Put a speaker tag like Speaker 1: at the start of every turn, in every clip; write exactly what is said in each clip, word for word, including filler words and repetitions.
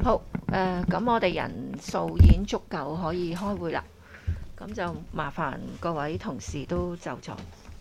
Speaker 1: 好，誒，咁我哋人數已經足夠可以開會啦，咁就麻煩各位同事都就座。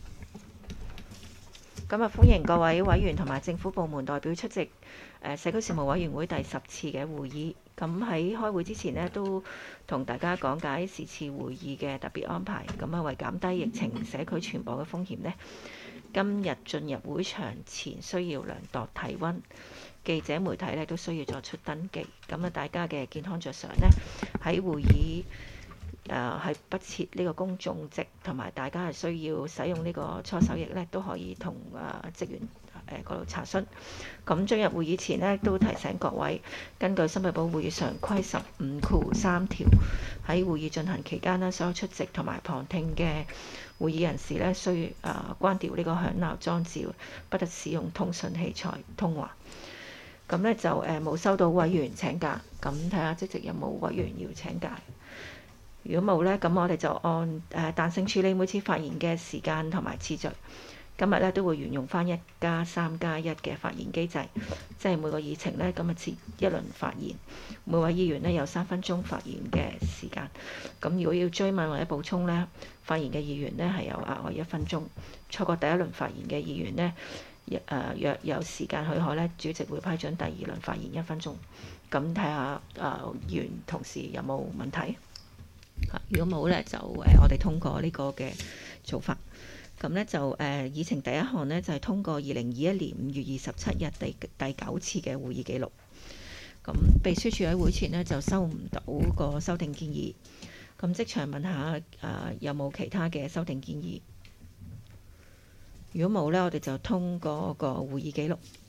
Speaker 1: 咁啊，歡迎各位委員同埋政府部門代表出席誒社區事務委員會第十次嘅會議。咁喺開會之前呢，都同大家講解是次會議嘅特別安排。咁啊，為減低疫情社區傳播嘅風險呢，今日進入會場前需要量度體温，記者媒體呢都需要作出登記。咁啊，大家嘅健康着想呢，喺會議誒係、呃、不設呢個公眾席，同埋大家係需要使用呢個搓手液呢，都可以同誒職員誒嗰度查詢。咁進入會議前呢，都提醒各位，根據《新聞報會議常規》十五括三條，喺會議進行期間呢，所有出席同埋旁聽嘅會議人士呢，需誒、呃、關掉呢個響鬧裝置，不得使用通訊器材通話。咁呢，就誒冇、呃、收到委員請假，咁睇下即席有冇委員要請假。如果冇呢，咁我哋就按誒、呃、彈性處理每次發言嘅時間同埋次序。今日呢都會沿用翻一加三加一嘅發言機制，即係每個議程呢，咁啊設一輪發言，每位議員呢有三分鐘發言嘅時間。咁如果要追問或者補充呢，發言嘅議員呢係有額外一分鐘。錯過第一輪發言嘅議員呢，誒、呃、若有時間許可呢，主席會批准第二輪發言一分鐘。咁睇下誒議員同事有冇問題？如果冇呢，就誒、呃、我哋通過呢個嘅做法。咁呢，就誒、呃、議程第一項呢，就係、是、通過二零二一年五月二十七日第第九次嘅會議記錄。咁秘書處喺會前呢，就收唔到個修訂建議。咁即場問下誒、呃、有冇其他嘅修訂建議？如果冇呢，我哋就通過個會議記錄。